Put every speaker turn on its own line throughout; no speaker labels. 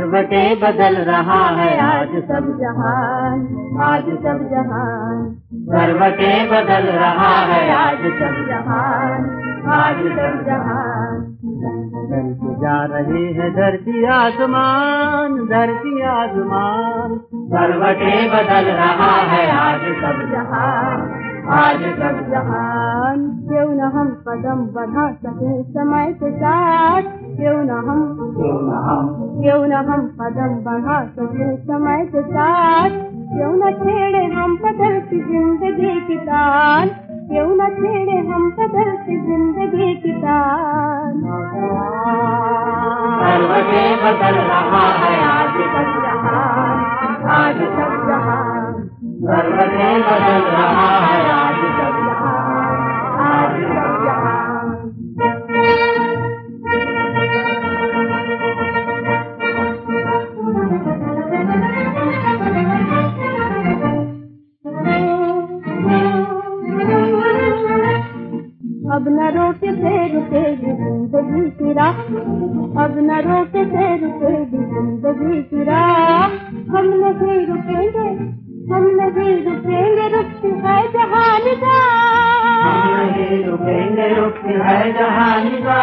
करवटे बदल रहा है आज सब जहान, आज सब जहान। करवटे बदल रहा है आज सब जहान, आज सब जहान। बदलते जा रहे हैं धरती आसमान, धरती आसमान। करवटे बदल रहा है आज सब जहान, आज सब जहान। क्यों न हम कदम बढ़ा सके समय के साथ, क्यों न हम कदम बढ़ा सके समय के साथ। क्यों न छेड़े हम बदलती जिंदगी की तान, क्यों न छेड़े हम बदलती जिंदगी की तान। करवटे बदल रहा है आज सब जहान, आज सब जहान। करवटे बदल रहा है आज सब जहान, आज सब जहान। अब न रोके से रुकेगी जिंदगी की राह, अब न रोके से रुकेगी जिंदगी की राह। हम नहीं रुकेंगे, हम नहीं रुकेंगे, रुकती है जहानी का। हम नहीं रुकेंगे, रुकती है जहानी का।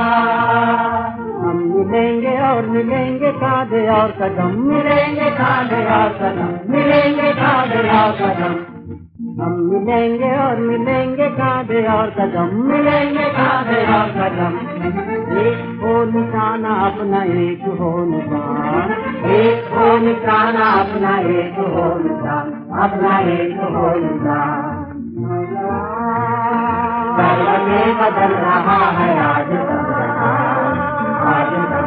हम मिलेंगे और मिलेंगे कांधे और कदम, मिलेंगे कांधे और कदम, मिलेंगे कांधे और कदम। हम मिलेंगे और मिलेंगे कांधे और कदम, मिलेंगे कांधे और कदम। एक हो निशाना अपना, एक हो निशान, एक हो निशाना अपना, एक हो निशान, अपना एक हो निशान। करवटे बदल रहा है आज सब जहान, आज सब